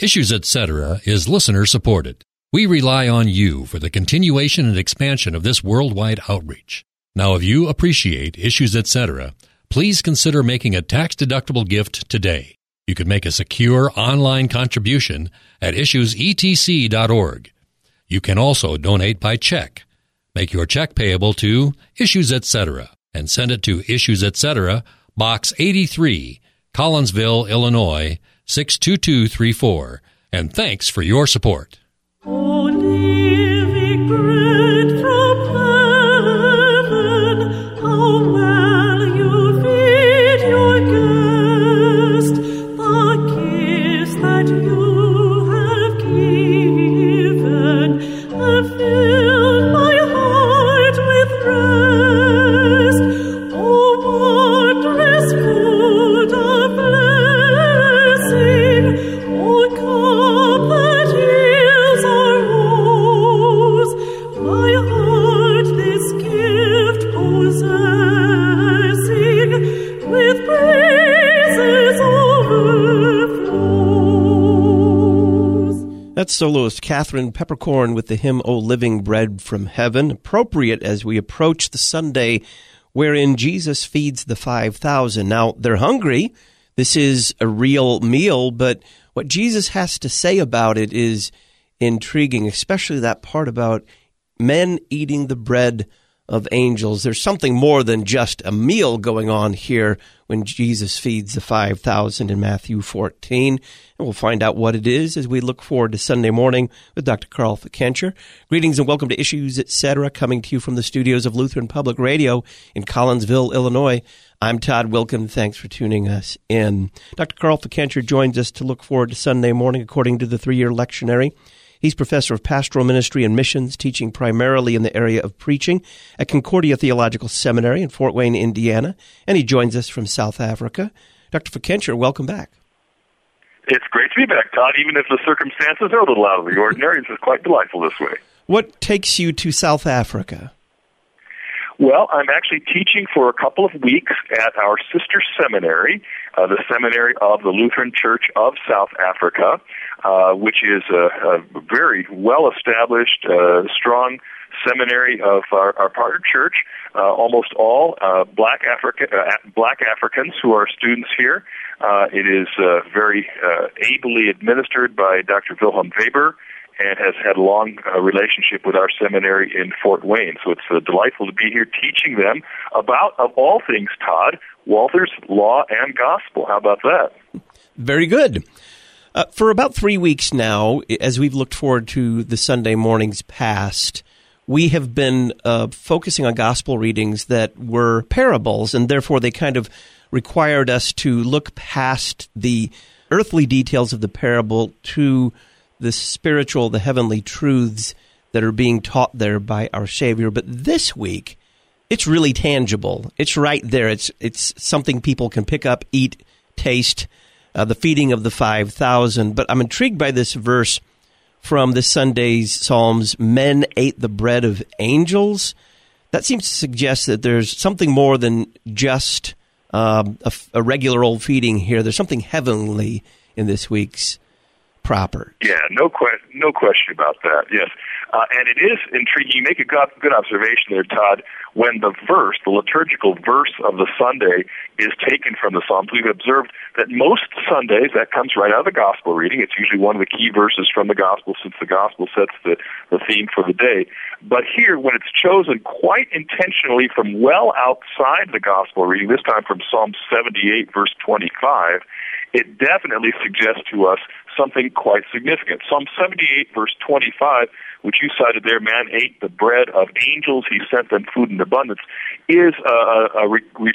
Issues Etc. is listener supported. We rely on you for the continuation and expansion of this worldwide outreach. Now, if you appreciate Issues Etc., please consider making a tax-deductible gift today. You can make a secure online contribution at issuesetc.org. You can also donate by check. Make your check payable to Issues Etc. and send it to Issues Etc., Box 83, Collinsville, Illinois, 62234. And thanks for your support. O living bread from heaven, how well you feed your guest, the gifts that you have given have filled my heart with rest. O wondrous food of blessing, O cup that heals our woes, my heart this gift possessing, with praises overflows. That's soloist Catherine Peppercorn with the hymn, O Living Bread from Heaven, appropriate as we approach the Sunday wherein Jesus feeds the 5,000. Now, they're hungry. This is a real meal, but what Jesus has to say about it is intriguing, especially that part about men eating the bread of angels. There's something more than just a meal going on here when Jesus feeds the 5,000 in Matthew 14. And we'll find out what it is as we look forward to Sunday morning with Dr. Carl Fickenscher. Greetings and welcome to Issues Etc., coming to you from the studios of Lutheran Public Radio in Collinsville, Illinois. I'm Todd Wilkin. Thanks for tuning us in. Dr. Carl Fickenscher joins us to look forward to Sunday morning according to the 3-year lectionary. He's professor of pastoral ministry and missions, teaching primarily in the area of preaching at Concordia Theological Seminary in Fort Wayne, Indiana, and he joins us from South Africa. Dr. Fickenscher, welcome back. It's great to be back, Todd, even if the circumstances are a little out of the ordinary. It's quite delightful this way. What takes you to South Africa? Well, I'm actually teaching for a couple of weeks at our sister seminary, the Seminary of the Lutheran Church of South Africa, which is a very well-established, strong seminary of our partner church, almost all black Africans who are students here. It is very ably administered by Dr. Wilhelm Weber, and has had a long relationship with our seminary in Fort Wayne. So it's delightful to be here teaching them about, of all things, Todd, Walther's Law and Gospel. How about that? Very good. For about 3 weeks now, as we've looked forward to the Sunday mornings past, we have been focusing on gospel readings that were parables, and therefore they kind of required us to look past the earthly details of the parable to the spiritual, the heavenly truths that are being taught there by our Savior. But this week, it's really tangible. It's right there. It's something people can pick up, eat, taste, the feeding of the 5,000. But I'm intrigued by this verse from this Sunday's Psalms, men ate the bread of angels. That seems to suggest that there's something more than just a regular old feeding here. There's something heavenly in this week's proper. Yeah, no question about that, yes. And it is intriguing. You make a good observation there, Todd. When the liturgical verse of the Sunday is taken from the Psalms, we've observed that most Sundays that comes right out of the Gospel reading. It's usually one of the key verses from the Gospel, since the Gospel sets the theme for the day. But here, when it's chosen quite intentionally from well outside the Gospel reading, this time from Psalm 78, verse 25, it definitely suggests to us something quite significant. Psalm 78, verse 25, which you cited there, man ate the bread of angels, he sent them food in abundance, is a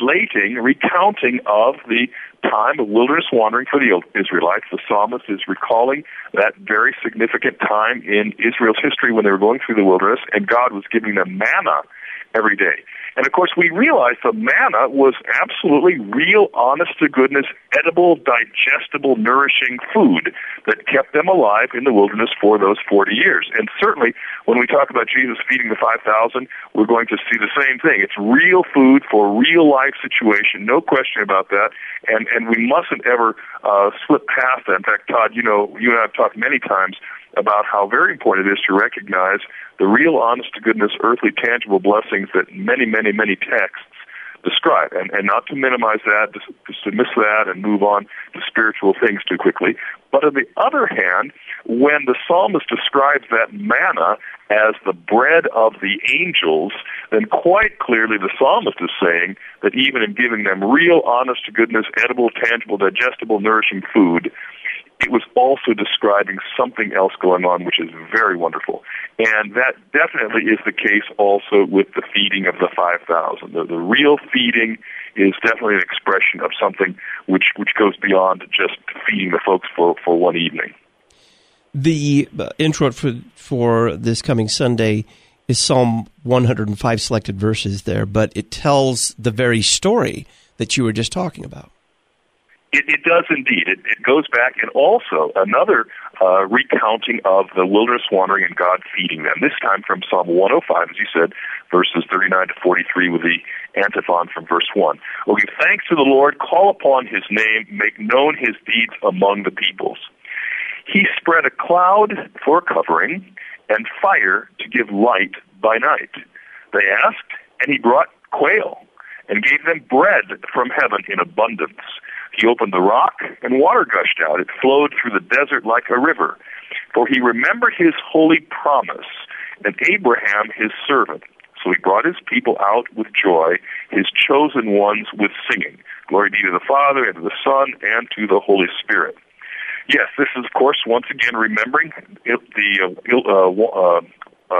recounting of the time of wilderness wandering for the Israelites. The psalmist is recalling that very significant time in Israel's history when they were going through the wilderness, and God was giving them manna every day. And of course, we realized the manna was absolutely real, honest-to-goodness, edible, digestible, nourishing food that kept them alive in the wilderness for those 40 years. And certainly, when we talk about Jesus feeding the 5,000, we're going to see the same thing. It's real food for a real-life situation, no question about that. And we mustn't ever slip past that. In fact, Todd, you and I have talked many times about how very important it is to recognize the real, honest-to-goodness, earthly, tangible blessings that many, many, many texts describe, and not to minimize that, to dismiss that and move on to spiritual things too quickly. But on the other hand, when the psalmist describes that manna as the bread of the angels, then quite clearly the psalmist is saying that even in giving them real, honest-to-goodness, edible, tangible, digestible, nourishing food, it was also describing something else going on, which is very wonderful. And that definitely is the case also with the feeding of the 5,000. The real feeding is definitely an expression of something which goes beyond just feeding the folks for one evening. The intro for this coming Sunday is Psalm 105 selected verses there, but it tells the very story that you were just talking about. It does indeed. It goes back, and also another recounting of the wilderness wandering and God feeding them, this time from Psalm 105, as you said, verses 39 to 43, with the antiphon from verse 1. "Oh, give thanks to the Lord, call upon his name, make known his deeds among the peoples. He spread a cloud for a covering and fire to give light by night. They asked, and he brought quail and gave them bread from heaven in abundance. He opened the rock, and water gushed out. It flowed through the desert like a river. For he remembered his holy promise, and Abraham his servant. So he brought his people out with joy, his chosen ones with singing. Glory be to the Father, and to the Son, and to the Holy Spirit." Yes, this is, of course, once again remembering the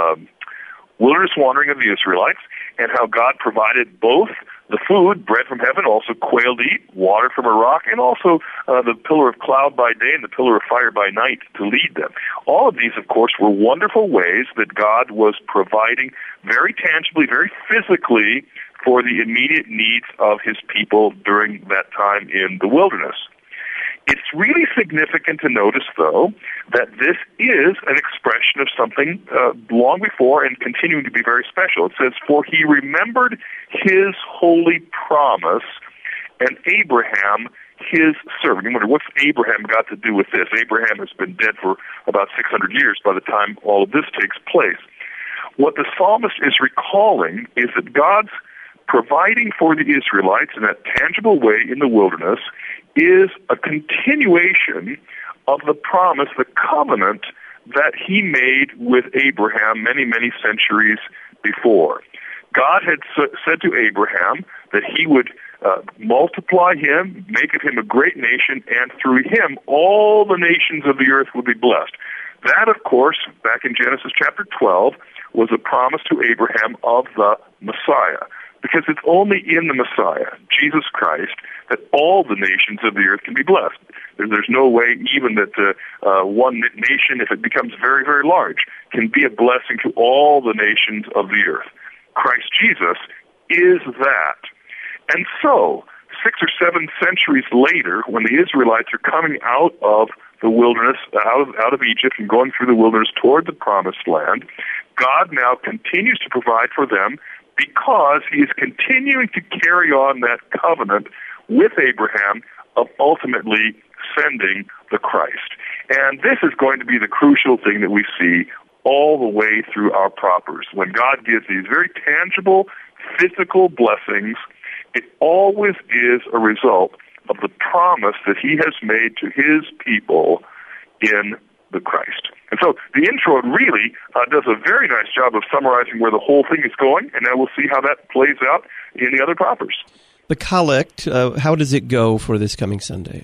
wilderness wandering of the Israelites, and how God provided both the food, bread from heaven, also quail to eat, water from a rock, and also the pillar of cloud by day and the pillar of fire by night to lead them. All of these, of course, were wonderful ways that God was providing very tangibly, very physically for the immediate needs of his people during that time in the wilderness. It's really significant to notice, though, that this is an expression of something long before and continuing to be very special. It says, "For he remembered his holy promise, and Abraham his servant." You wonder, what's Abraham got to do with this? Abraham has been dead for about 600 years by the time all of this takes place. What the psalmist is recalling is that God's providing for the Israelites in that tangible way in the wilderness is a continuation of the promise, the covenant that he made with Abraham many, many centuries before. God had said to Abraham that he would multiply him, make of him a great nation, and through him all the nations of the earth would be blessed. That, of course, back in Genesis chapter 12, was a promise to Abraham of the Messiah. Because it's only in the Messiah, Jesus Christ, that all the nations of the earth can be blessed. There's no way even that one nation, if it becomes very, very large, can be a blessing to all the nations of the earth. Christ Jesus is that. And so, 6 or 7 centuries later, when the Israelites are coming out of the wilderness, out of Egypt and going through the wilderness toward the promised land, God now continues to provide for them because he is continuing to carry on that covenant with Abraham of ultimately sending the Christ. And this is going to be the crucial thing that we see all the way through our propers. When God gives these very tangible, physical blessings, it always is a result of the promise that he has made to his people in the Christ. And so the intro really does a very nice job of summarizing where the whole thing is going, and now we'll see how that plays out in the other propers. The collect, how does it go for this coming Sunday?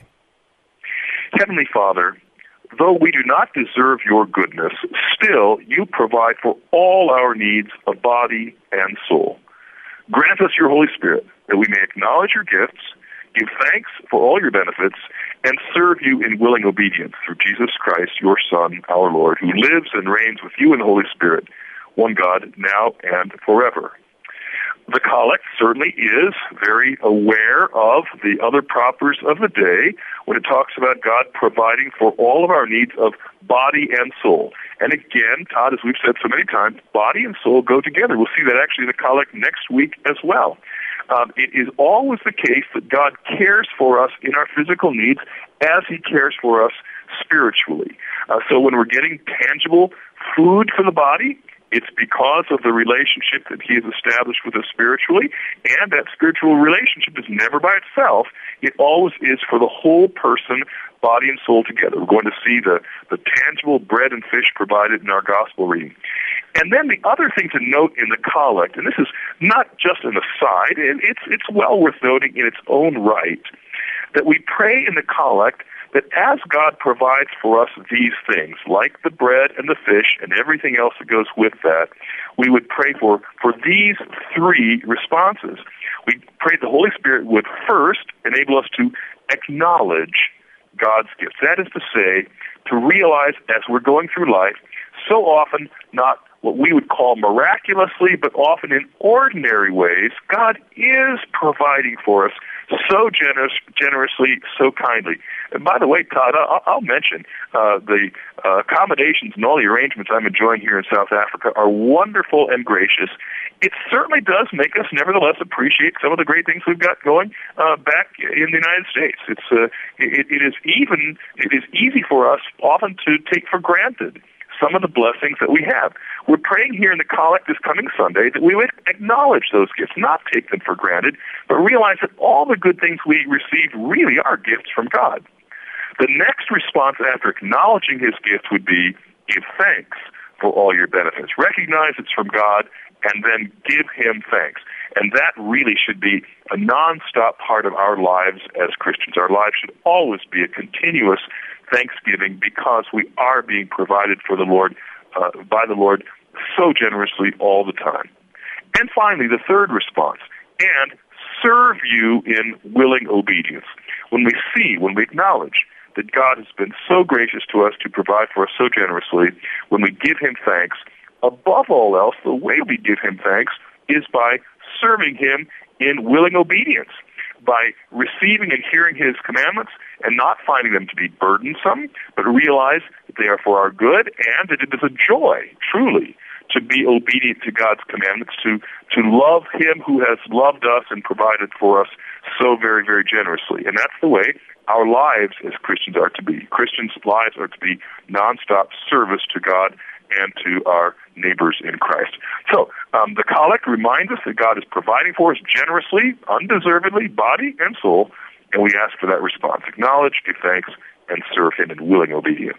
Heavenly Father, though we do not deserve your goodness, still you provide for all our needs of body and soul. Grant us your Holy Spirit, that we may acknowledge your gifts, give thanks for all your benefits, and serve you in willing obedience through Jesus Christ, your Son, our Lord, who lives and reigns with you in the Holy Spirit, one God, now and forever. The collect certainly is very aware of the other propers of the day when it talks about God providing for all of our needs of body and soul. And again, Todd, as we've said so many times, body and soul go together. We'll see that actually in the collect next week as well. It is always the case that God cares for us in our physical needs as He cares for us spiritually. So when we're getting tangible food for the body, it's because of the relationship that He has established with us spiritually, and that spiritual relationship is never by itself. It always is for the whole person, body and soul together. We're going to see the tangible bread and fish provided in our gospel reading. And then the other thing to note in the collect, and this is not just an aside, it's well worth noting in its own right, that we pray in the collect that as God provides for us these things, like the bread and the fish and everything else that goes with that, we would pray for these three responses. We pray the Holy Spirit would first enable us to acknowledge God's gifts. That is to say, to realize as we're going through life, so often not what we would call miraculously, but often in ordinary ways, God is providing for us so generously, so kindly. And by the way, Todd, I'll mention the accommodations and all the arrangements I'm enjoying here in South Africa are wonderful and gracious. It certainly does make us, nevertheless, appreciate some of the great things we've got going back in the United States. It is easy for us often to take for granted some of the blessings that we have. We're praying here in the collect this coming Sunday that we would acknowledge those gifts, not take them for granted, but realize that all the good things we receive really are gifts from God. The next response after acknowledging His gift would be, give thanks for all your benefits. Recognize it's from God, and then give Him thanks. And that really should be a nonstop part of our lives as Christians. Our lives should always be a continuous thanksgiving because we are being provided for the Lord, by the Lord so generously all the time. And finally, the third response, and serve you in willing obedience. When we acknowledge that God has been so gracious to us to provide for us so generously, when we give Him thanks, above all else, the way we give Him thanks is by serving Him in willing obedience, by receiving and hearing His commandments and not finding them to be burdensome, but realize that they are for our good and that it is a joy, truly, to be obedient to God's commandments, to love Him who has loved us and provided for us so very, very generously. And that's the way our lives as Christians are to be. Christians' lives are to be nonstop service to God and to our neighbors in Christ. So the collect reminds us that God is providing for us generously, undeservedly, body and soul, and we ask for that response. Acknowledge, give thanks, and serve Him in willing obedience.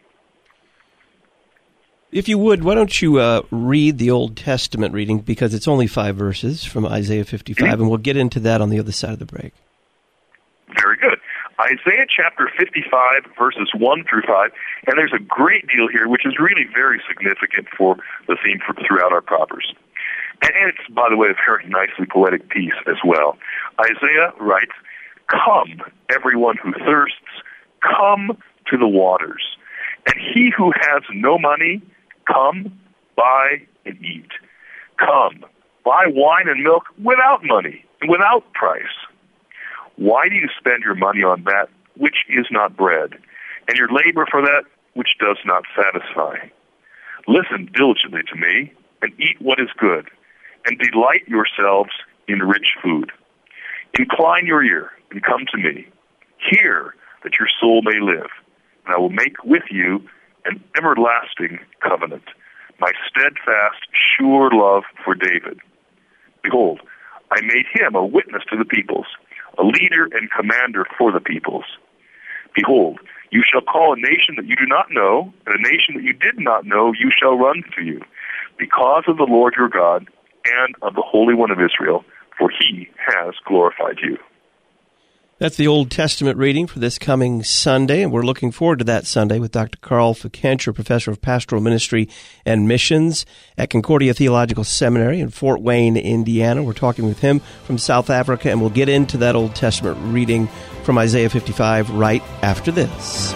If you would, why don't you read the Old Testament reading, because it's only 5 verses from Isaiah 55, and we'll get into that on the other side of the break. Very good. Isaiah chapter 55, verses 1 through 5, and there's a great deal here which is really very significant for the theme throughout our propers. And it's, by the way, a very nicely poetic piece as well. Isaiah writes, "Come, everyone who thirsts, come to the waters. And he who has no money, come, buy and eat. Come, buy wine and milk without money and without price. Why do you spend your money on that which is not bread, and your labor for that which does not satisfy? Listen diligently to me, and eat what is good, and delight yourselves in rich food. Incline your ear, and come to me. Hear, that your soul may live, and I will make with you an everlasting covenant, my steadfast, sure love for David. Behold, I made him a witness to the peoples, a leader and commander for the peoples. Behold, you shall call a nation that you do not know, and a nation that you did not know you shall run to you, because of the Lord your God and of the Holy One of Israel, for He has glorified you." That's the Old Testament reading for this coming Sunday, and we're looking forward to that Sunday with Dr. Carl Fickenscher, Professor of Pastoral Ministry and Missions at Concordia Theological Seminary in Fort Wayne, Indiana. We're talking with him from South Africa, and we'll get into that Old Testament reading from Isaiah 55 right after this.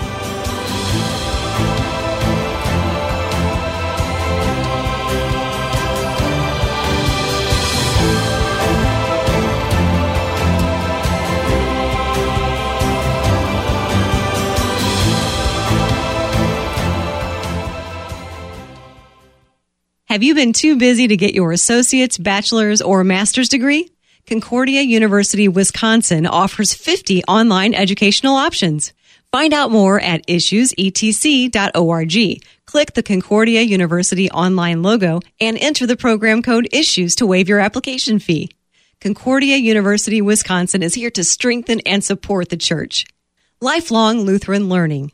Have you been too busy to get your associate's, bachelor's, or master's degree? Concordia University, Wisconsin offers 50 online educational options. Find out more at issuesetc.org. Click the Concordia University online logo and enter the program code ISSUES to waive your application fee. Concordia University, Wisconsin is here to strengthen and support the church. Lifelong Lutheran Learning.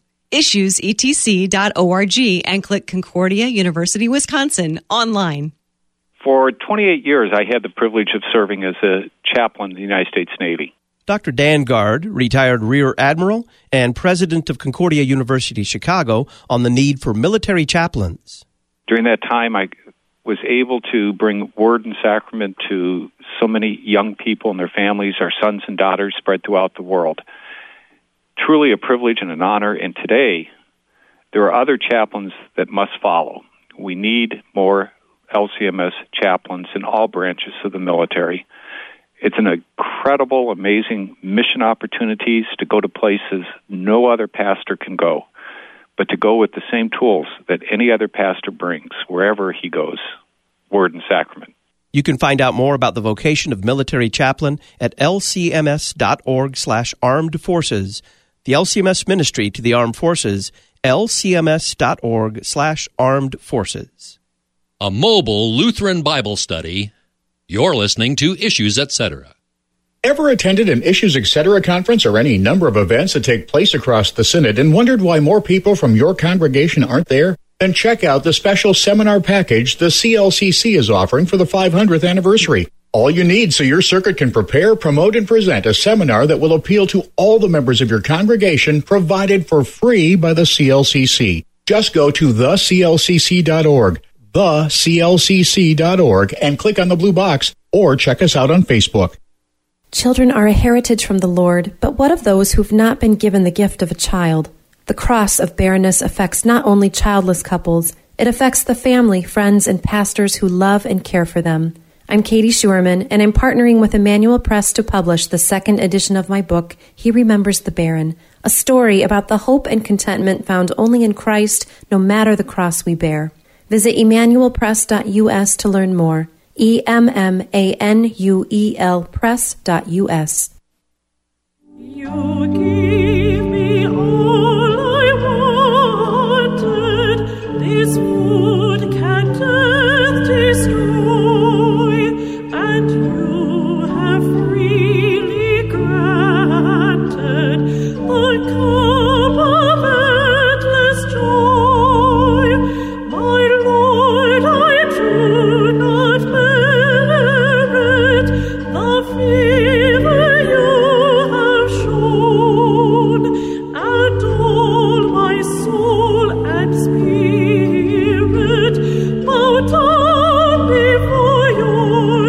issuesetc.org and click Concordia University, Wisconsin online. For 28 years, I had the privilege of serving as a chaplain in the United States Navy. Dr. Dan Gard, retired Rear Admiral and president of Concordia University, Chicago, on the need for military chaplains. During that time, I was able to bring word and sacrament to so many young people and their families, our sons and daughters spread throughout the world. Truly a privilege and an honor, and today there are other chaplains that must follow. We need more LCMS chaplains in all branches of the military. It's an incredible, amazing mission opportunities to go to places no other pastor can go, but to go with the same tools that any other pastor brings wherever he goes, word and sacrament. You can find out more about the vocation of military chaplain at lcms.org/armed forces. The LCMS ministry to the armed forces, lcms.org/armed forces. A mobile Lutheran Bible study. You're listening to Issues, Etc. Ever attended an Issues, Etc. conference or any number of events that take place across the Synod and wondered why more people from your congregation aren't there? Then check out the special seminar package the CLCC is offering for the 500th anniversary. All you need so your circuit can prepare, promote, and present a seminar that will appeal to all the members of your congregation, provided for free by the CLCC. Just go to theclcc.org, theclcc.org, and click on the blue box, or check us out on Facebook. Children are a heritage from the Lord, but what of those who've not been given the gift of a child? The cross of barrenness affects not only childless couples, it affects the family, friends, and pastors who love and care for them. I'm Katie Schuerman, and I'm partnering with Emmanuel Press to publish the second edition of my book, He Remembers the Barren, a story about the hope and contentment found only in Christ, no matter the cross we bear. Visit emmanuelpress.us to learn more. EMMANUEL press.us. You give me all I wanted. This food can death destroy, and you have freely granted the cup of endless joy. My Lord, I do not merit the favor you have shown, and all my soul and spirit bow down before your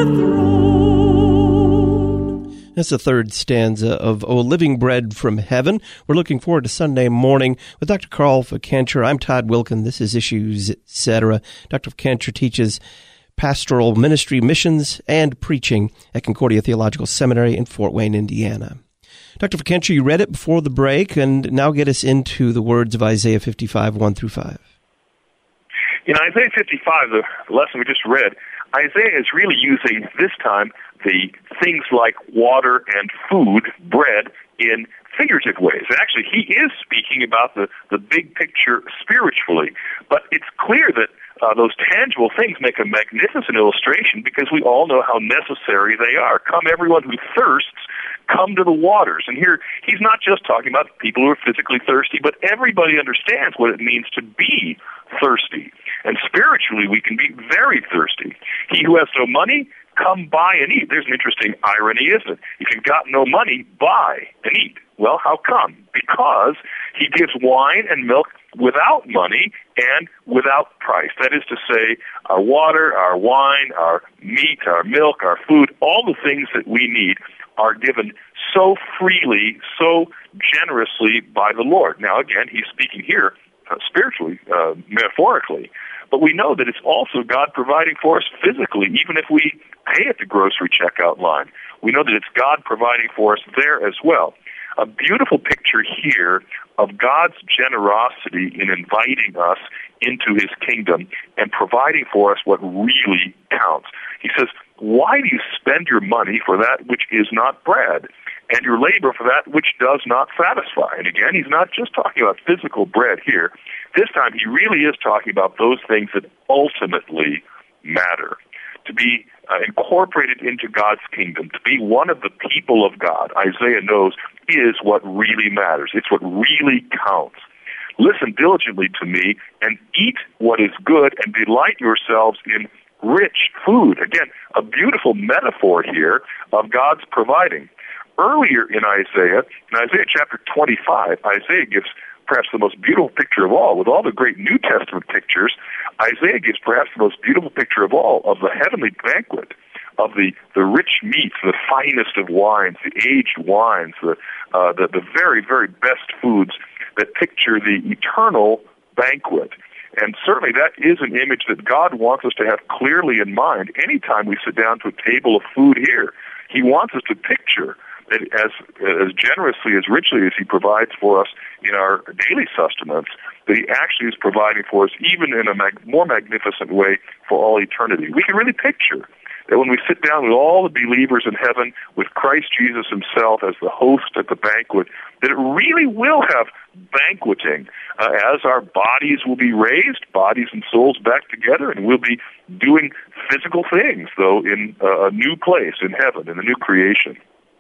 throne. That's the third stanza of O Living Bread from Heaven. We're looking forward to Sunday morning with Dr. Carl Fickenscher. I'm Todd Wilkin. This is Issues, Etc. Dr. Fickenscher teaches pastoral ministry, missions, and preaching at Concordia Theological Seminary in Fort Wayne, Indiana. Dr. Fickenscher, you read it before the break, and now get us into the words of Isaiah 55, 1-5. In Isaiah 55, the lesson we just read, Isaiah is really using, this time, the things like water and food, bread, in figurative ways. Actually, he is speaking about the big picture spiritually, but it's clear that those tangible things make a magnificent illustration because we all know how necessary they are. Come, everyone who thirsts, come to the waters. And here, he's not just talking about people who are physically thirsty, but everybody understands what it means to be thirsty. And spiritually, we can be very thirsty. He who has no money, come buy and eat. There's an interesting irony, isn't it? If you've got no money, buy and eat. Well, how come? Because he gives wine and milk without money and without price. That is to say, our water, our wine, our meat, our milk, our food, all the things that we need are given so freely, so generously by the Lord. Now, again, he's speaking here spiritually, metaphorically, but we know that it's also God providing for us physically, even if we pay at the grocery checkout line. We know that it's God providing for us there as well. a beautiful picture here of God's generosity in inviting us into his kingdom and providing for us what really counts. He says, why do you spend your money for that which is not bread, and your labor for that which does not satisfy? And again, he's not just talking about physical bread here. This time, he really is talking about those things that ultimately matter. To be incorporated into God's kingdom, to be one of the people of God, Isaiah knows, is what really matters. It's what really counts. Listen diligently to me and eat what is good and delight yourselves in rich food. Again, a beautiful metaphor here of God's providing. Earlier in Isaiah chapter 25, Isaiah gives perhaps the most beautiful picture of all. With all the great New Testament pictures, Isaiah gives perhaps the most beautiful picture of all of the heavenly banquet, of the rich meats, the finest of wines, the aged wines, the very, very best foods that picture the eternal banquet. And certainly that is an image that God wants us to have clearly in mind anytime we sit down to a table of food here. He wants us to picture that as generously, as richly as he provides for us in our daily sustenance, that he actually is providing for us even in a more magnificent way for all eternity. We can really picture that when we sit down with all the believers in heaven, with Christ Jesus himself as the host at the banquet, that it really will have banqueting as our bodies will be raised, bodies and souls back together, and we'll be doing physical things, though, in a new place in heaven, in the new creation.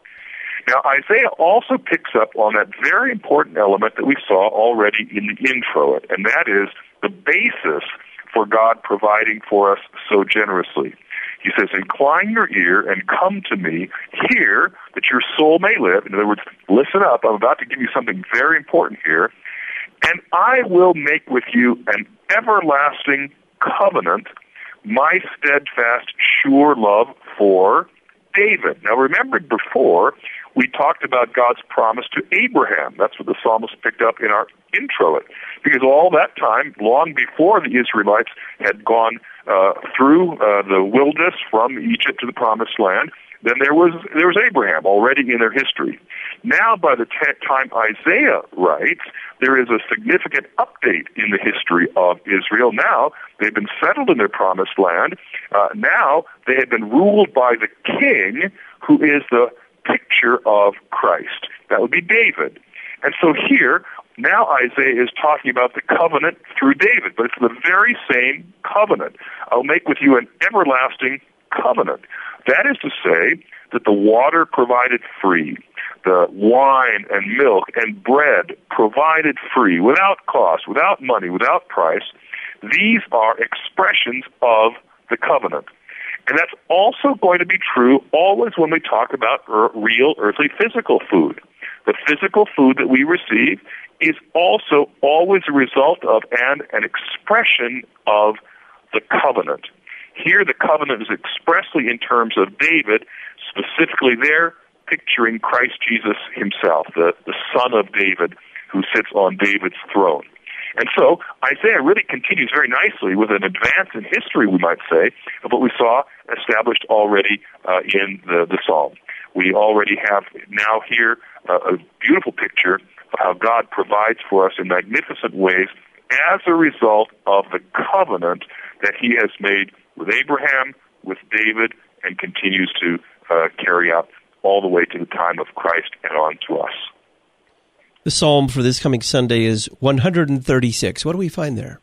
Now, Isaiah also picks up on that very important element that we saw already in the intro, and that is the basis for God providing for us so generously. He says, incline your ear and come to me, hear that your soul may live. In other words, listen up. I'm about to give you something very important here. And I will make with you an everlasting covenant, my steadfast, sure love for David. Now, remember before, we talked about God's promise to Abraham. That's what the psalmist picked up in our intro. Because all that time, long before the Israelites had gone through the wilderness from Egypt to the Promised Land, then there was Abraham already in their history. Now, by the time Isaiah writes, there is a significant update in the history of Israel. Now, they've been settled in their Promised Land. Now, they have been ruled by the king who is the picture of Christ. That would be David. And so here, now Isaiah is talking about the covenant through David, but it's the very same covenant. I'll make with you an everlasting covenant. That is to say that the water provided free, the wine and milk and bread provided free, without cost, without money, without price, these are expressions of the covenant. And that's also going to be true always when we talk about real earthly physical food. The physical food that we receive is also always a result of and an expression of the covenant. Here the covenant is expressly in terms of David, specifically there picturing Christ Jesus himself, the son of David who sits on David's throne. And so Isaiah really continues very nicely with an advance in history, we might say, of what we saw established already in the Psalm. We already have now here a beautiful picture of how God provides for us in magnificent ways as a result of the covenant that he has made with Abraham, with David, and continues to carry out all the way to the time of Christ and on to us. The psalm for this coming Sunday is 136. What do we find there?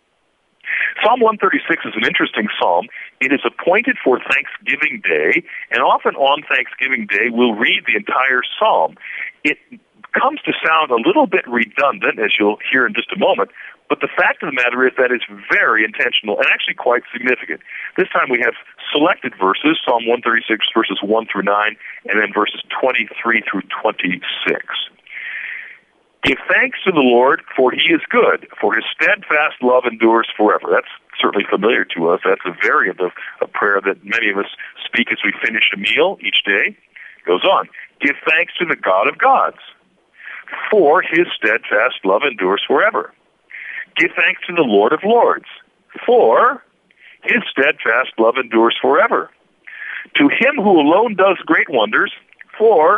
Psalm 136 is an interesting psalm. It is appointed for Thanksgiving Day, and often on Thanksgiving Day we'll read the entire psalm. It comes to sound a little bit redundant, as you'll hear in just a moment, but the fact of the matter is that it's very intentional and actually quite significant. This time we have selected verses, Psalm 136, verses 1 through 9, and then verses 23 through 26. Give thanks to the Lord, for he is good, for his steadfast love endures forever. That's certainly familiar to us. That's a variant of a prayer that many of us speak as we finish a meal each day. It goes on. Give thanks to the God of gods, for his steadfast love endures forever. Give thanks to the Lord of lords, for his steadfast love endures forever. To him who alone does great wonders, for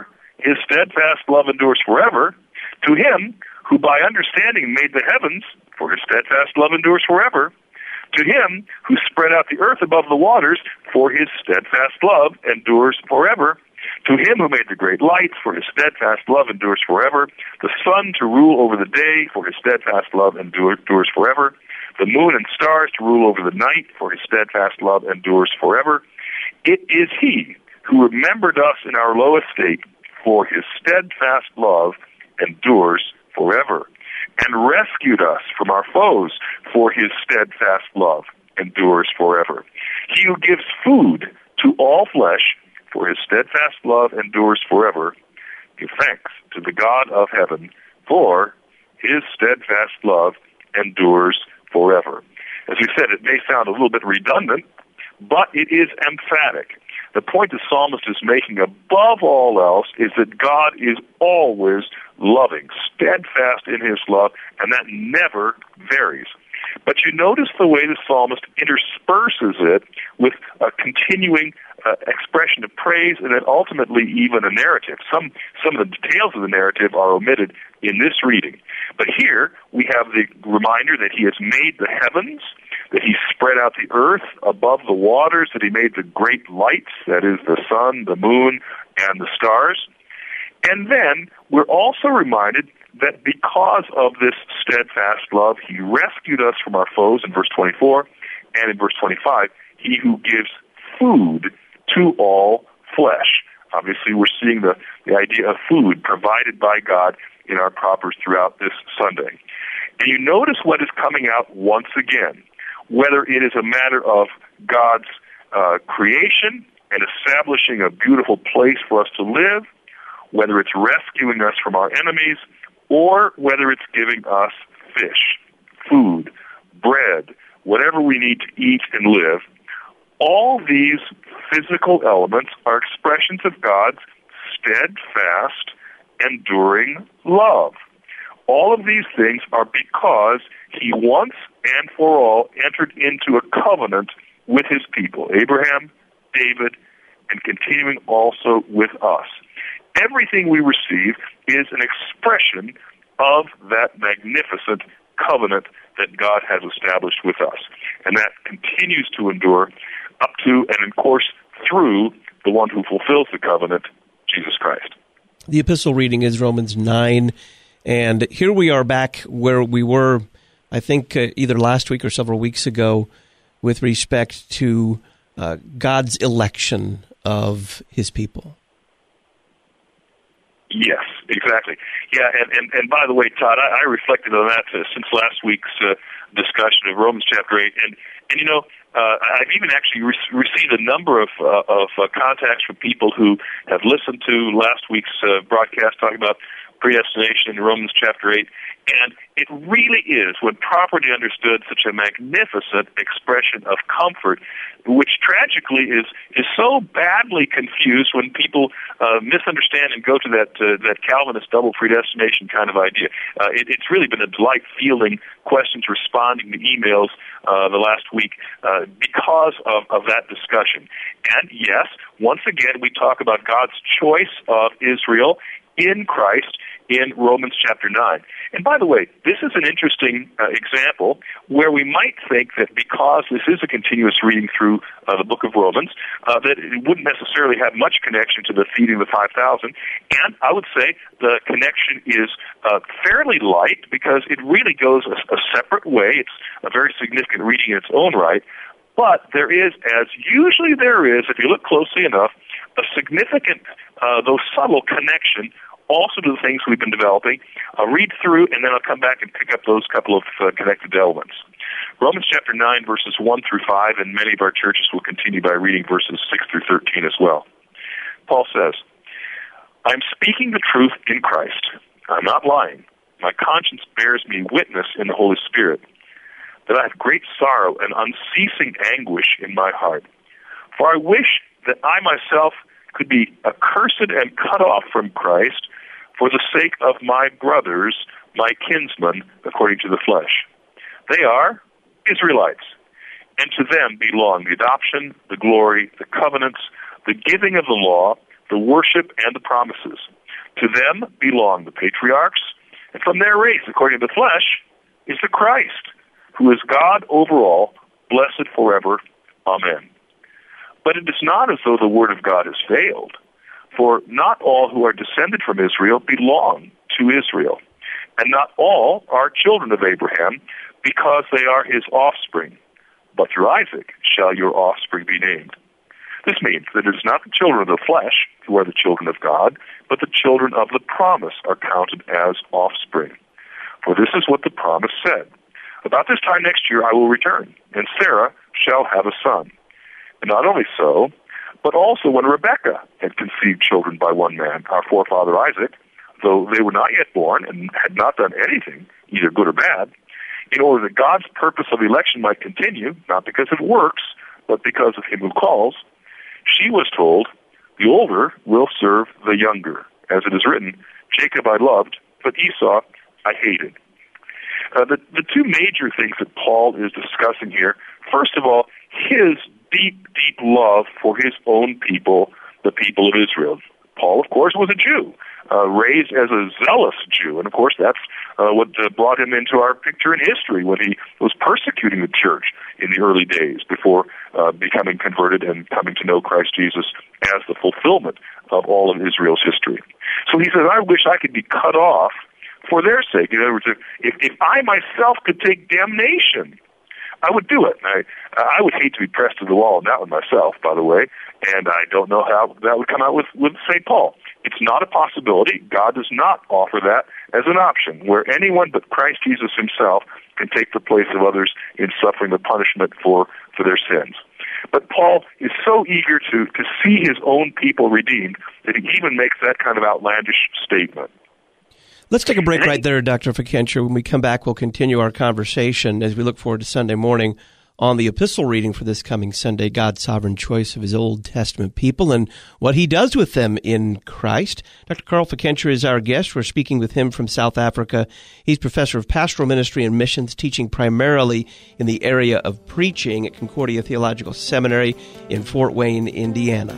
his steadfast love endures forever. To him who by understanding made the heavens, for his steadfast love endures forever. To him who spread out the earth above the waters, for his steadfast love endures forever. To him who made the great lights, for his steadfast love endures forever. The sun to rule over the day, for his steadfast love endures forever. The moon and stars to rule over the night, for his steadfast love endures forever. It is he who remembered us in our low estate, for his steadfast love endures forever, and rescued us from our foes, for his steadfast love endures forever. He who gives food to all flesh, for his steadfast love endures forever. Give thanks to the God of heaven, for his steadfast love endures forever. As we said, it may sound a little bit redundant, but it is emphatic. The point the psalmist is making above all else is that God is always loving, steadfast in his love, and that never varies. But you notice the way the psalmist intersperses it with a continuing expression of praise, and then ultimately even a narrative. Some of the details of the narrative are omitted in this reading. But here we have the reminder that he has made the heavens, that he spread out the earth above the waters, that he made the great lights, that is the sun, the moon, and the stars. And then we're also reminded that because of this steadfast love, he rescued us from our foes in verse 24, and in verse 25, he who gives food to all flesh. Obviously, we're seeing the idea of food provided by God in our propers throughout this Sunday. And you notice what is coming out once again, whether it is a matter of God's creation and establishing a beautiful place for us to live, whether it's rescuing us from our enemies, or whether it's giving us fish, food, bread, whatever we need to eat and live. All these physical elements are expressions of God's steadfast, enduring love. All of these things are because he once and for all entered into a covenant with his people, Abraham, David, and continuing also with us. Everything we receive is an expression of that magnificent covenant that God has established with us. And that continues to endure up to and, of course, through the one who fulfills the covenant, Jesus Christ. The epistle reading is Romans 9, and here we are back where we were, I think, either last week or several weeks ago with respect to God's election of his people. Yes, exactly. Yeah, and by the way, Todd, I reflected on that since last week's discussion of Romans chapter 8, and you know, I've even actually received a number of contacts from people who have listened to last week's broadcast talking about predestination in Romans chapter 8, and it really is, when properly understood, such a magnificent expression of comfort, which tragically is so badly confused when people misunderstand and go to that Calvinist double predestination kind of idea. It's really been a delight fielding questions, responding to emails the last week because of that discussion. And yes, once again, we talk about God's choice of Israel in Christ in Romans chapter 9. And by the way, this is an interesting example where we might think that because this is a continuous reading through the book of Romans, that it wouldn't necessarily have much connection to the feeding of the 5,000. And I would say the connection is fairly light because it really goes a separate way. It's a very significant reading in its own right. But there is, as usually there is, if you look closely enough, a significant, though subtle connection also to the things we've been developing. I'll read through, and then I'll come back and pick up those couple of connected elements. Romans chapter 9, verses 1 through 5, and many of our churches will continue by reading verses 6 through 13 as well. Paul says, I'm speaking the truth in Christ. I'm not lying. My conscience bears me witness in the Holy Spirit that I have great sorrow and unceasing anguish in my heart. For I wish that I myself could be accursed and cut off from Christ for the sake of my brothers, my kinsmen, according to the flesh. They are Israelites, and to them belong the adoption, the glory, the covenants, the giving of the law, the worship, and the promises. To them belong the patriarchs, and from their race, according to the flesh, is the Christ, who is God over all, blessed forever. Amen. But it is not as though the word of God has failed, for not all who are descended from Israel belong to Israel, and not all are children of Abraham, because they are his offspring. But through Isaac shall your offspring be named. This means that it is not the children of the flesh who are the children of God, but the children of the promise are counted as offspring. For this is what the promise said. About this time next year I will return, and Sarah shall have a son. And not only so, but also when Rebekah had conceived children by one man, our forefather Isaac, though they were not yet born and had not done anything, either good or bad, in order that God's purpose of election might continue, not because of works, but because of him who calls, she was told, the older will serve the younger. As it is written, Jacob I loved, but Esau I hated. The two major things that Paul is discussing here, first of all, his deep, deep love for his own people, the people of Israel. Paul, of course, was a Jew, raised as a zealous Jew, and of course that's what brought him into our picture in history when he was persecuting the church in the early days before becoming converted and coming to know Christ Jesus as the fulfillment of all of Israel's history. So he says, I wish I could be cut off for their sake. In other words, if I myself could take damnation, I would do it. I would hate to be pressed to the wall on that one myself, by the way, and I don't know how that would come out with St. Paul. It's not a possibility. God does not offer that as an option, where anyone but Christ Jesus himself can take the place of others in suffering the punishment for their sins. But Paul is so eager to see his own people redeemed that he even makes that kind of outlandish statement. Let's take a break right there, Dr. Fikentra. When we come back, we'll continue our conversation as we look forward to Sunday morning on the epistle reading for this coming Sunday, God's sovereign choice of his Old Testament people and what he does with them in Christ. Dr. Carl Fikentra is our guest. We're speaking with him from South Africa. He's professor of pastoral ministry and missions, teaching primarily in the area of preaching at Concordia Theological Seminary in Fort Wayne, Indiana.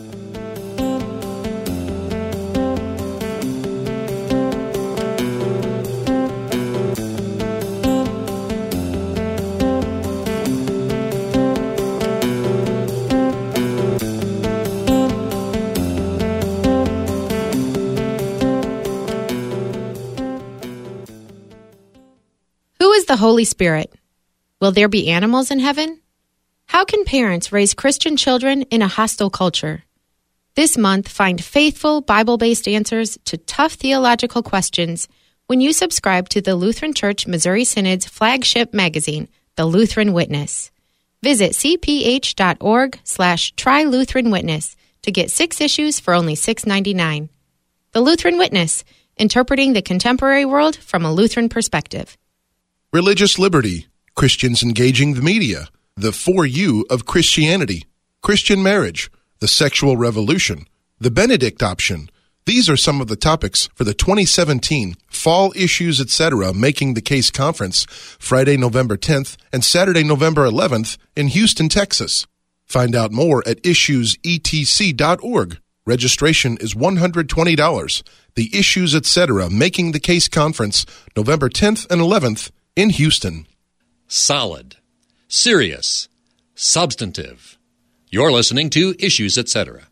The Holy Spirit. Will there be animals in heaven? How can parents raise Christian children in a hostile culture? This month, find faithful, Bible-based answers to tough theological questions when you subscribe to the Lutheran Church Missouri Synod's flagship magazine, The Lutheran Witness. Visit cph.org/trylutheranwitness to get 6 issues for only $6.99. The Lutheran Witness, interpreting the contemporary world from a Lutheran perspective. Religious liberty, Christians engaging the media, the For You of Christianity, Christian marriage, the sexual revolution, the Benedict option. These are some of the topics for the 2017 Fall Issues Etc. Making the Case Conference, Friday, November 10th and Saturday, November 11th in Houston, Texas. Find out more at issuesetc.org. Registration is $120. The Issues Etc. Making the Case Conference, November 10th and 11th in Houston. Solid, serious, substantive. You're listening to Issues Etc.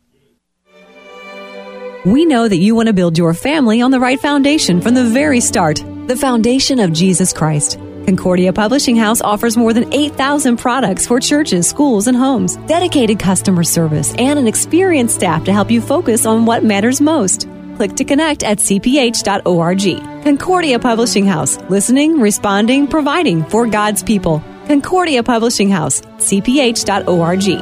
We know that you want to build your family on the right foundation from the very start, the foundation of Jesus Christ. Concordia Publishing House offers more than 8,000 products for churches, schools, and homes, dedicated customer service, and an experienced staff to help you focus on what matters most. Click to connect at cph.org. Concordia Publishing House. Listening, responding, providing for God's people. Concordia Publishing House. cph.org.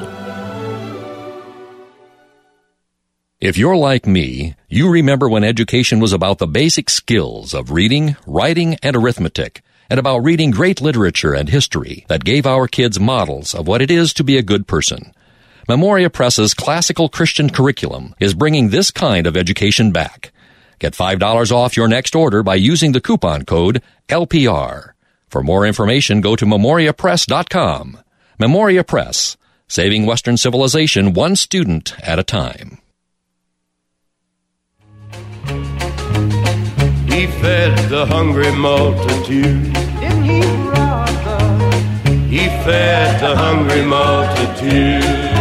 If you're like me, you remember when education was about the basic skills of reading, writing, and arithmetic, and about reading great literature and history that gave our kids models of what it is to be a good person. Memoria Press's classical Christian curriculum is bringing this kind of education back. Get $5 off your next order by using the coupon code LPR. For more information, go to memoriapress.com. Memoria Press, saving Western civilization one student at a time. He fed the hungry multitude. Didn't he, brother? He fed the hungry multitude.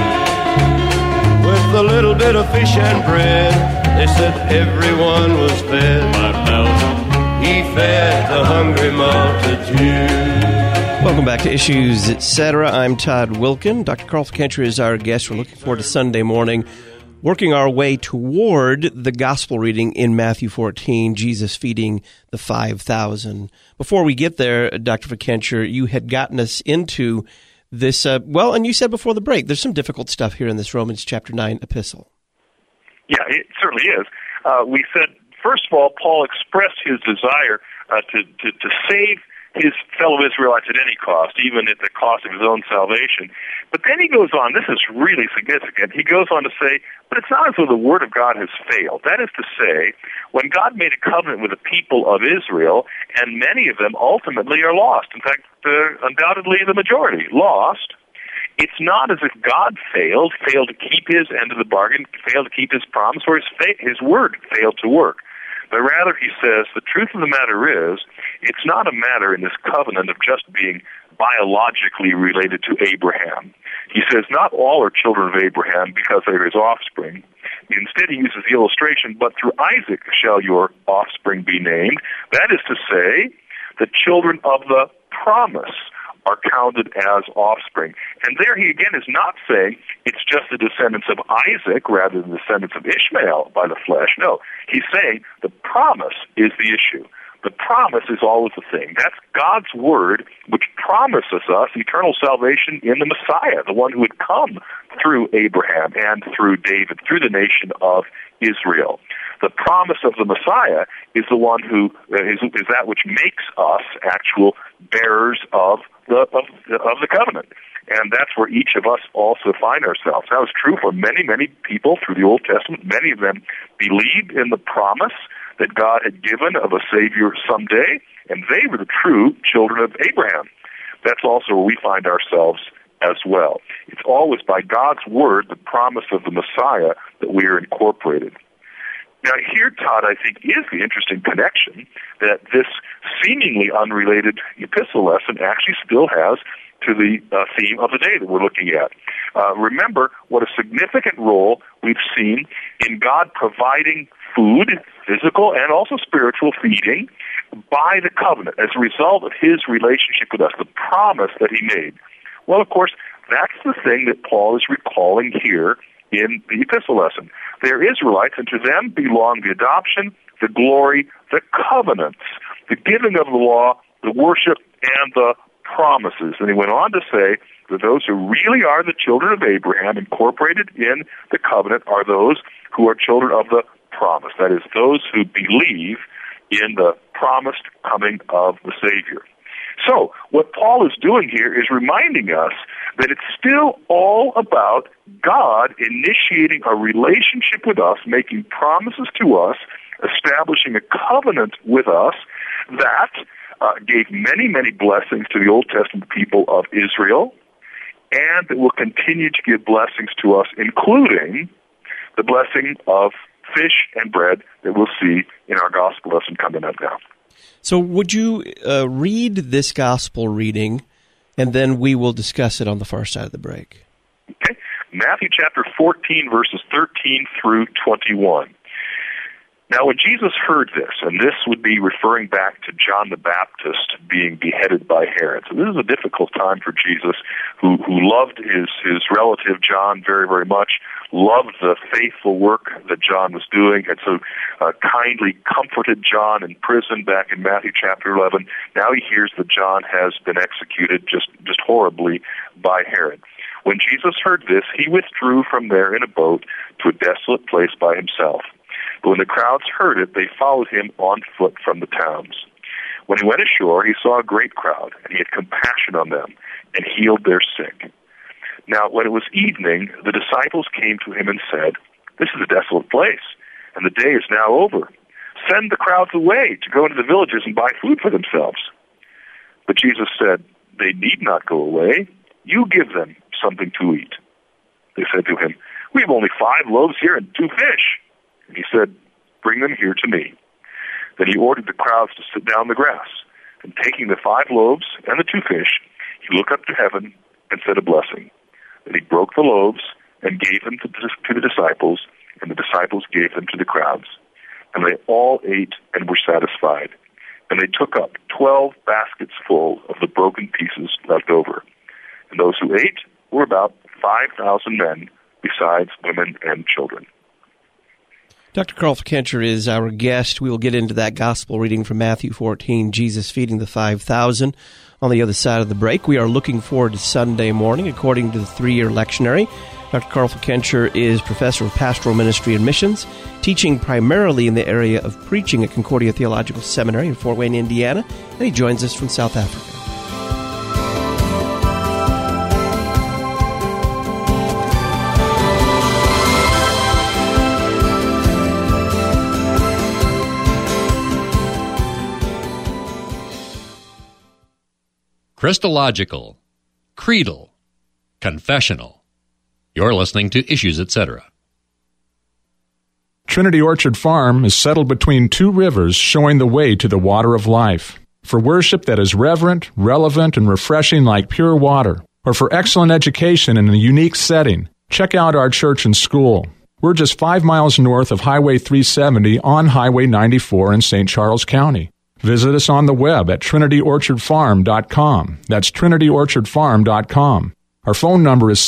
With a little bit of fish and bread, they said everyone was fed. 5,000. He fed the hungry multitude. Welcome back to Issues, Etc. I'm Todd Wilkin. Dr. Carl Fikentra is our guest. We're looking forward to Sunday morning, working our way toward the gospel reading in Matthew 14, Jesus feeding the 5,000. Before we get there, Dr. Fikentra, you had gotten us into this, and you said before the break, there's some difficult stuff here in this Romans chapter 9 epistle. Yeah, it certainly is. We said, first of all, Paul expressed his desire to save his fellow Israelites at any cost, even at the cost of his own salvation. But then he goes on, this is really significant, he goes on to say, but it's not as though the word of God has failed. That is to say, when God made a covenant with the people of Israel, and many of them ultimately are lost, in fact, undoubtedly the majority, lost, it's not as if God failed to keep his end of the bargain, failed to keep his promise, or his word failed to work. But rather, he says, the truth of the matter is, it's not a matter in this covenant of just being biologically related to Abraham. He says, not all are children of Abraham because they are his offspring. Instead, he uses the illustration, but through Isaac shall your offspring be named. That is to say, the children of the promise are counted as offspring. And there he again is not saying it's just the descendants of Isaac rather than the descendants of Ishmael by the flesh. No, he's saying the promise is the issue. The promise is always the thing. That's God's word, which promises us eternal salvation in the Messiah, the one who would come through Abraham and through David, through the nation of Israel. The promise of the Messiah is the one who is that which makes us actual bearers of the covenant. And that's where each of us also find ourselves. That was true for many, many people through the Old Testament. Many of them believed in the promise that God had given of a Savior someday, and they were the true children of Abraham. That's also where we find ourselves as well. It's always by God's word, the promise of the Messiah, that we are incorporated. Now here, Todd, I think is the interesting connection that this seemingly unrelated epistle lesson actually still has to the theme of the day that we're looking at. Remember what a significant role we've seen in God providing food, physical and also spiritual feeding, by the covenant as a result of his relationship with us, the promise that he made. Well, of course, that's the thing that Paul is recalling here in the epistle lesson. They're Israelites, and to them belong the adoption, the glory, the covenants, the giving of the law, the worship, and the promises. And he went on to say that those who really are the children of Abraham, incorporated in the covenant, are those who are children of the promise. That is, those who believe in the promised coming of the Savior. So, what Paul is doing here is reminding us that it's still all about God initiating a relationship with us, making promises to us, establishing a covenant with us that gave many, many blessings to the Old Testament people of Israel, and that will continue to give blessings to us, including the blessing of fish and bread that we'll see in our gospel lesson coming up now. So would you read this gospel reading, and then we will discuss it on the far side of the break. Okay. Matthew chapter 14, verses 13 through 21. Now, when Jesus heard this, and this would be referring back to John the Baptist being beheaded by Herod. So this is a difficult time for Jesus, who loved his relative John very, very much, loved the faithful work that John was doing, had so kindly comforted John in prison back in Matthew chapter 11. Now he hears that John has been executed just horribly by Herod. When Jesus heard this, he withdrew from there in a boat to a desolate place by himself. But when the crowds heard it, they followed him on foot from the towns. When he went ashore, he saw a great crowd, and he had compassion on them, and healed their sick. Now, when it was evening, the disciples came to him and said, "This is a desolate place, and the day is now over. Send the crowds away to go into the villages and buy food for themselves." But Jesus said, "They need not go away. You give them something to eat." They said to him, "We have only 5 loaves here and 2 fish." And he said, "Bring them here to me." Then he ordered the crowds to sit down on the grass. And taking the 5 loaves and the 2 fish, he looked up to heaven and said a blessing. Then he broke the loaves and gave them to the disciples, and the disciples gave them to the crowds. And they all ate and were satisfied. And they took up 12 baskets full of the broken pieces left over. And those who ate were about 5,000 men, besides women and children. Dr. Carl Fickenscher is our guest. We will get into that gospel reading from Matthew 14, Jesus feeding the 5,000, on the other side of the break. We are looking forward to Sunday morning, according to the 3-year lectionary. Dr. Carl Fickenscher is professor of pastoral ministry and missions, teaching primarily in the area of preaching at Concordia Theological Seminary in Fort Wayne, Indiana, and he joins us from South Africa. Christological, creedal, confessional. You're listening to Issues, Etc. Trinity Orchard Farm is settled between 2 rivers, showing the way to the water of life. For worship that is reverent, relevant, and refreshing like pure water, or for excellent education in a unique setting, check out our church and school. We're just 5 miles north of Highway 370 on Highway 94 in St. Charles County. Visit us on the web at trinityorchardfarm.com. That's trinityorchardfarm.com. Our phone number is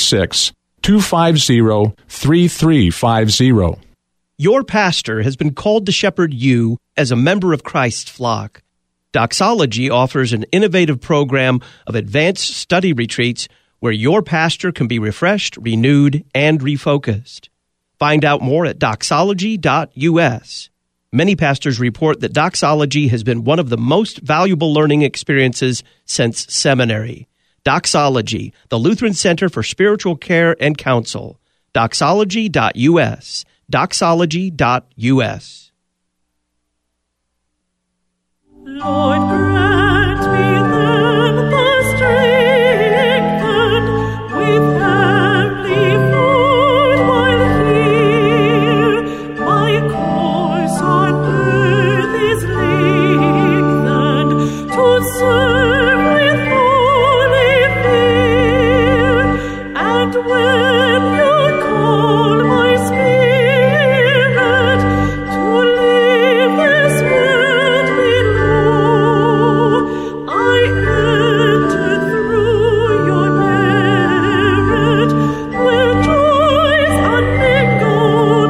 636-250-3350. Your pastor has been called to shepherd you as a member of Christ's flock. Doxology offers an innovative program of advanced study retreats where your pastor can be refreshed, renewed, and refocused. Find out more at doxology.us. Many pastors report that doxology has been one of the most valuable learning experiences since seminary. Doxology, the Lutheran Center for Spiritual Care and Counsel. Doxology.us. Doxology.us. Lord, grant me then the strength with heavenly food while here my course on earth is lengthened to serve with holy fear, and when you call my spirit to leave this world below, I enter through your merit where joys unmingled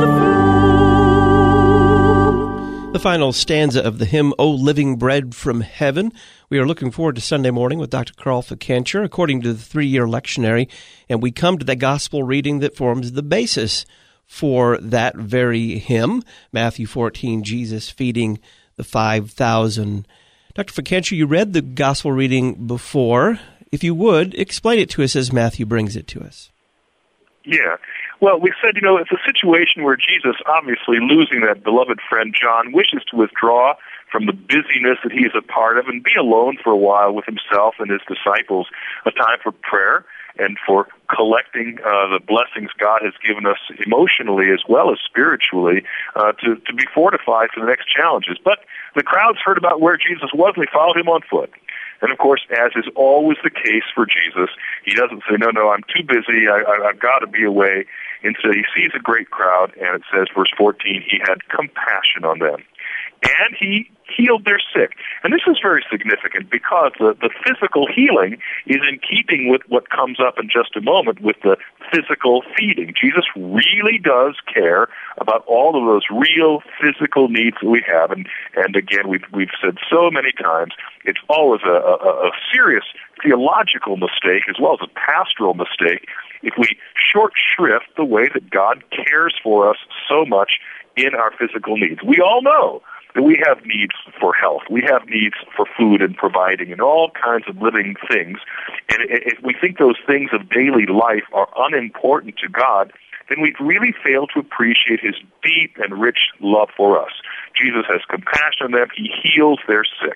flow. The final stanza of the hymn, O Living Bread from Heaven. We are looking forward to Sunday morning with Dr. Carl Fickenscher, according to the 3-year lectionary, and we come to the gospel reading that forms the basis for that very hymn, Matthew 14, Jesus feeding the 5,000. Dr. Fickenscher, you read the gospel reading before. If you would, explain it to us as Matthew brings it to us. Yeah. Well, we said, it's a situation where Jesus, obviously losing that beloved friend John, wishes to withdraw from the busyness that he is a part of and be alone for a while with himself and his disciples, a time for prayer and for collecting the blessings God has given us emotionally as well as spiritually to be fortified for the next challenges. But the crowds heard about where Jesus was, and they followed him on foot. And, of course, as is always the case for Jesus, he doesn't say, no, I'm too busy, I've got to be away. Instead, he sees a great crowd, and it says, verse 14, he had compassion on them. And he healed their sick. And this is very significant because the physical healing is in keeping with what comes up in just a moment with the physical feeding. Jesus really does care about all of those real physical needs that we have. And again, we've said so many times, it's always a serious theological mistake as well as a pastoral mistake if we short shrift the way that God cares for us so much in our physical needs. We all know that we have needs for health. We have needs for food and providing and all kinds of living things. And if we think those things of daily life are unimportant to God, then we've really failed to appreciate his deep and rich love for us. Jesus has compassion on them. He heals their sick.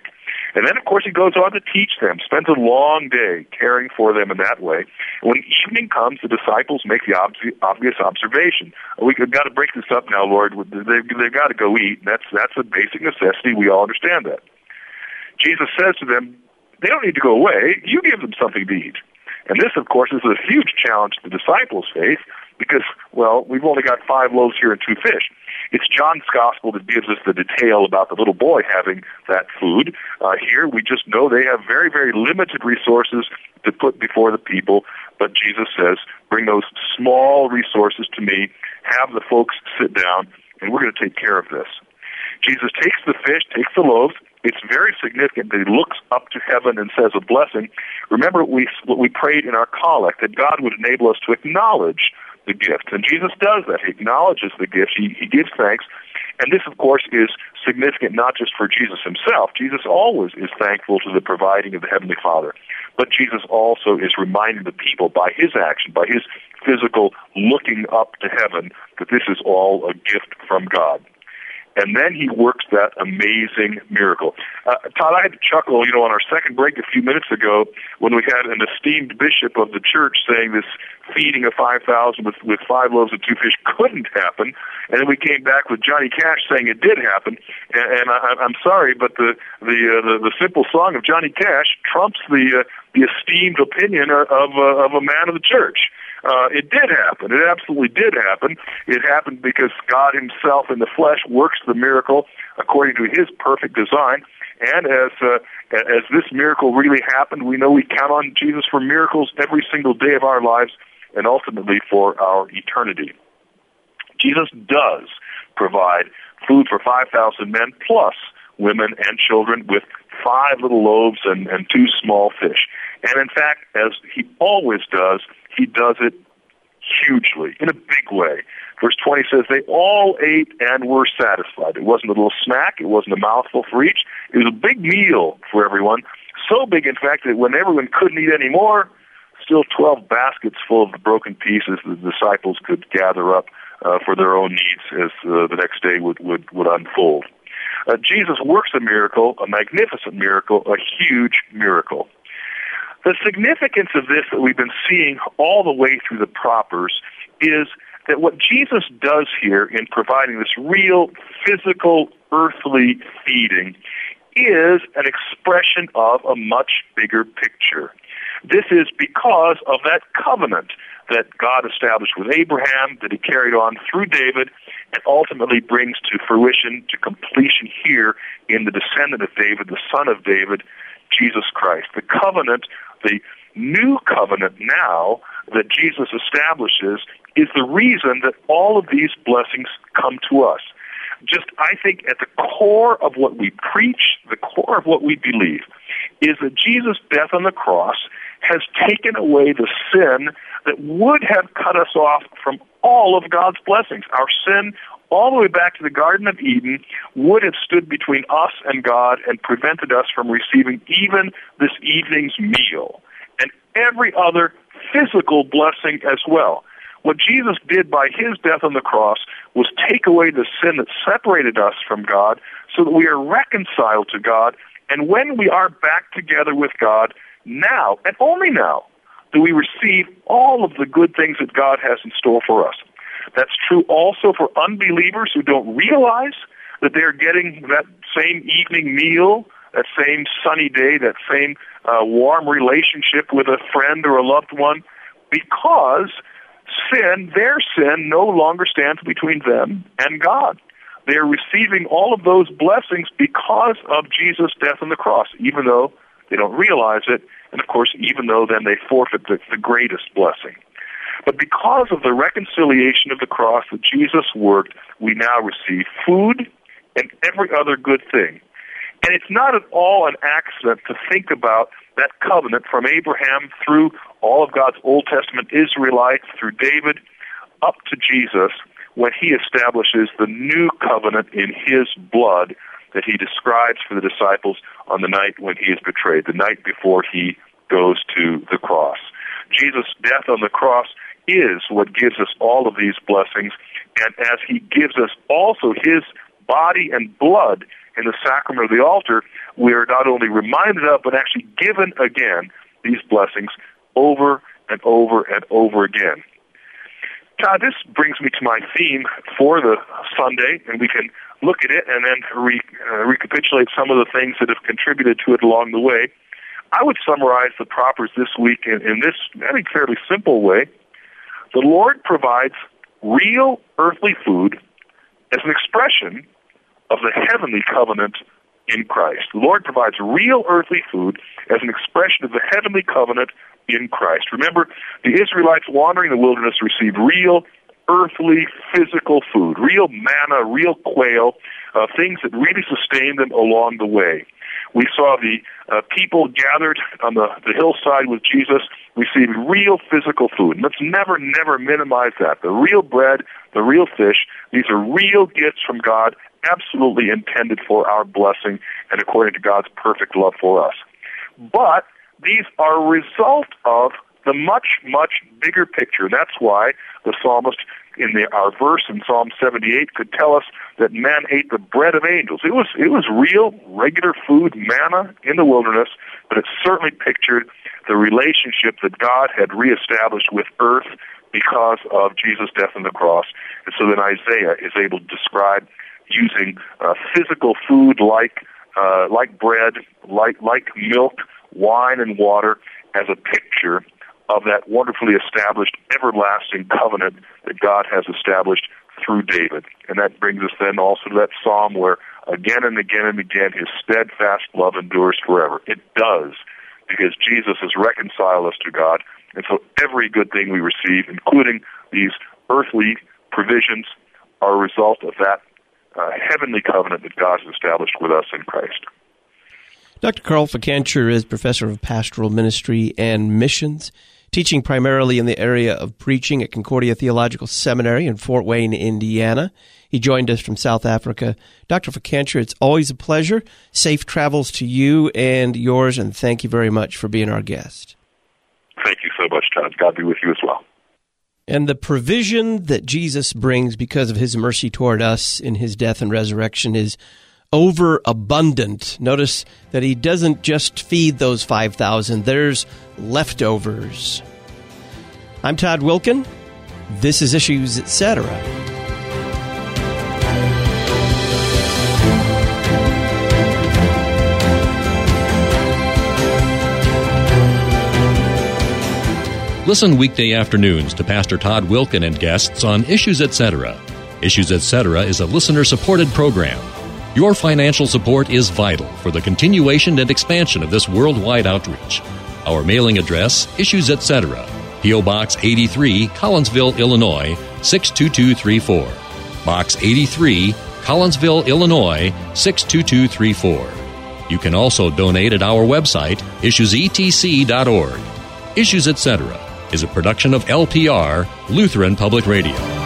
And then, of course, he goes on to teach them, spends a long day caring for them in that way. And when evening comes, the disciples make the obvious observation. We've got to break this up now, Lord. They've got to go eat. And that's a basic necessity. We all understand that. Jesus says to them, they don't need to go away. You give them something to eat. And this, of course, is a huge challenge the disciples face because, well, we've only got 5 loaves here and 2 fish. It's John's gospel that gives us the detail about the little boy having that food. Here, we just know they have very, very limited resources to put before the people, but Jesus says, bring those small resources to me, have the folks sit down, and we're going to take care of this. Jesus takes the fish, takes the loaves. It's very significant that he looks up to heaven and says a blessing. Remember what we prayed in our collect, that God would enable us to acknowledge the gift. And Jesus does that. He acknowledges the gift. He gives thanks. And this, of course, is significant not just for Jesus himself. Jesus always is thankful to the providing of the Heavenly Father. But Jesus also is reminding the people by his action, by his physical looking up to heaven, that this is all a gift from God. And then he works that amazing miracle. Todd, I had to chuckle, on our second break a few minutes ago when we had an esteemed bishop of the church saying this feeding of 5,000 with 5 loaves and 2 fish couldn't happen. And then we came back with Johnny Cash saying it did happen. And I'm sorry, but the simple song of Johnny Cash trumps the esteemed opinion of a man of the church. It did happen. It absolutely did happen. It happened because God himself in the flesh works the miracle according to his perfect design. And as this miracle really happened, we know we count on Jesus for miracles every single day of our lives and ultimately for our eternity. Jesus does provide food for 5,000 men plus women and children with 5 little loaves and 2 small fish. And in fact, as he always does, he does it hugely, in a big way. Verse 20 says, they all ate and were satisfied. It wasn't a little snack. It wasn't a mouthful for each. It was a big meal for everyone. So big, in fact, that when everyone couldn't eat any more, still 12 baskets full of the broken pieces the disciples could gather up for their own needs as the next day would unfold. Jesus works a miracle, a magnificent miracle, a huge miracle. The significance of this that we've been seeing all the way through the propers is that what Jesus does here in providing this real physical earthly feeding is an expression of a much bigger picture. This is because of that covenant that God established with Abraham, that he carried on through David, and ultimately brings to fruition, to completion here in the descendant of David, the son of David, Jesus Christ. The covenant, the new covenant now that Jesus establishes is the reason that all of these blessings come to us. Just, I think, at the core of what we preach, the core of what we believe, is that Jesus' death on the cross has taken away the sin that would have cut us off from all of God's blessings. Our sin, all the way back to the Garden of Eden, would have stood between us and God and prevented us from receiving even this evening's meal and every other physical blessing as well. What Jesus did by his death on the cross was take away the sin that separated us from God so that we are reconciled to God. And when we are back together with God, now, and only now, do we receive all of the good things that God has in store for us. That's true also for unbelievers who don't realize that they're getting that same evening meal, that same sunny day, that same warm relationship with a friend or a loved one, because their sin no longer stands between them and God. They're receiving all of those blessings because of Jesus' death on the cross, even though they don't realize it, and of course, even though then they forfeit the greatest blessing. But because of the reconciliation of the cross that Jesus worked, we now receive food and every other good thing. And it's not at all an accident to think about that covenant from Abraham through all of God's Old Testament Israelites, through David, up to Jesus, when he establishes the new covenant in his blood that he describes for the disciples on the night when he is betrayed, the night before he goes to the cross. Jesus' death on the cross is what gives us all of these blessings, and as he gives us also his body and blood in the sacrament of the altar, we are not only reminded of, but actually given again these blessings over and over and over again. Todd, this brings me to my theme for the Sunday, and we can look at it and then recapitulate some of the things that have contributed to it along the way. I would summarize the propers this week in this, I think, fairly simple way. The Lord provides real earthly food as an expression of the heavenly covenant in Christ. The Lord provides real earthly food as an expression of the heavenly covenant in Christ. Remember, the Israelites wandering the wilderness received real earthly physical food, real manna, real quail, things that really sustained them along the way. We saw the people gathered on the hillside with Jesus received real physical food. And let's never minimize that. The real bread, the real fish, these are real gifts from God, absolutely intended for our blessing and according to God's perfect love for us. But these are a result of the much, much bigger picture. And that's why the psalmist in our verse in Psalm 78 could tell us that man ate the bread of angels. It was real, regular food, manna in the wilderness, but it certainly pictured the relationship that God had reestablished with earth because of Jesus' death on the cross. And so then Isaiah is able to describe using physical food like bread, like milk, wine, and water as a picture of that wonderfully established, everlasting covenant that God has established through David. And that brings us then also to that psalm where again and again and again his steadfast love endures forever. It does, because Jesus has reconciled us to God. And so every good thing we receive, including these earthly provisions, are a result of that heavenly covenant that God has established with us in Christ. Dr. Carl Ficancher is professor of pastoral ministry and missions, teaching primarily in the area of preaching at Concordia Theological Seminary in Fort Wayne, Indiana. He joined us from South Africa. Dr. Ficancher, it's always a pleasure. Safe travels to you and yours, and thank you very much for being our guest. Thank you so much, Todd. God be with you as well. And the provision that Jesus brings because of his mercy toward us in his death and resurrection is overabundant. Notice that he doesn't just feed those 5,000. There's leftovers. I'm Todd Wilken. This is Issues, Etc. Listen weekday afternoons to Pastor Todd Wilken and guests on Issues, Etc. Issues, Etc. is a listener-supported program. Your financial support is vital for the continuation and expansion of this worldwide outreach. Our mailing address, Issues, Etc., P.O. Box 83, Collinsville, Illinois, 62234. Box 83, Collinsville, Illinois, 62234. You can also donate at our website, issuesetc.org. Issues, Etc. is a production of LPR, Lutheran Public Radio.